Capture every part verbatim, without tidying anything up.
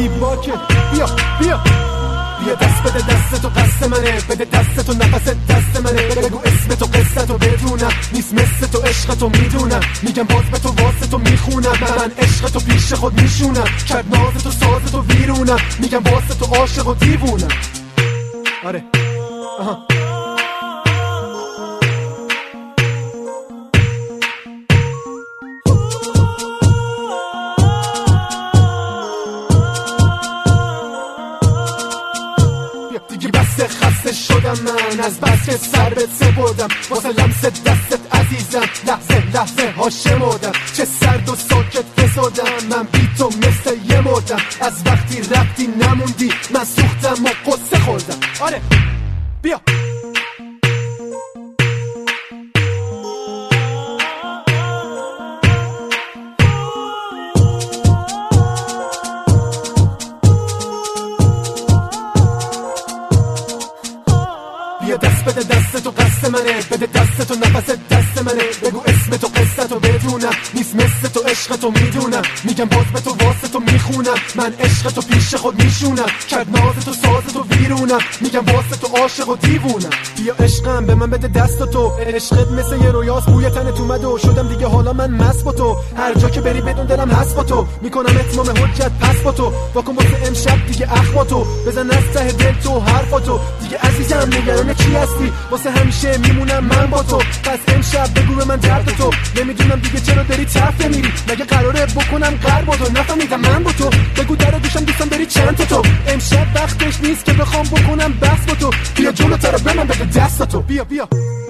بی باکه. بیا بیا بیا دست بده دستتو قصد منه، بده دستتو نفست دست منه، بگو اسمتو قصتو بدونم نیست مثل تو عشقتو میدونم، میگم باز به تو واسطو میخونم، من عشقتو پیش خود میشونم، کرد نازتو سازتو ویرونم، میگم واسطو عاشق و دیوونم. آره آها دیگه بسته خسته شدم من از بس که سر بهت سپردم، واسه لمس دستت عزیزم لحظه لحظه ها شمردم، چه سرد و ساکت فسردم من بی تو مثل یه مردم، از وقتی رفتی نموندی من سوختم و قصه خوردم. آره بیا بیا دست بده دستتو قصد منه، بده دستتو نفست دست منه، بگو اسمتو قصتو بدونم نیست مثل تو عشقتو میدونم، میگم باز به تو واسطو میخونم، من عشقتو پیش خود میشونم، کرد نازتو سازتو ویرونم، میگم واسطو عاشق و دیوونم. بیا عشقم به من بده دستتو، عشقت مثل یه رویاست بوی تنت اومد و شدم دیگه حالا من مست با تو، هر جا که بری بدون دلم هست با تو، میکنم اتمام حجت پس با تو، واکن واسه امشب دیگه اخواتو، بزن از ته دل تو حرفاتو، دیگه عزیزم نگران چی هستی، واسه همیشه میمونم من با تو، پس امشب بگو به من درد تو، نمیدونم دیگه چرا داری طرف میری، مگه قراره بکنم قرب با تو، نفهمیدم من با تو، بگو در گوشم دوستم داری چند تا تو، امشب وقتش نیست که بخوام بکنم بس با تو، بیا جلوتر به من بده دستتو. بیا بیا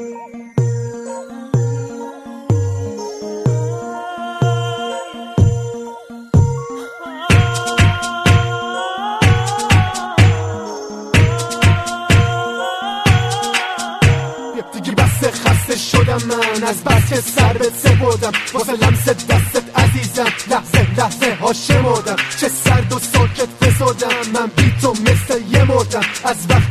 دیگه بسته خسته شدم من از بس که سر بهت سپردم، واسه لمس دستت عزیزم لحظه لحظه ها شمردم، چه سرد و ساکت فسردم من بی تو مثل یه مردم، از وقت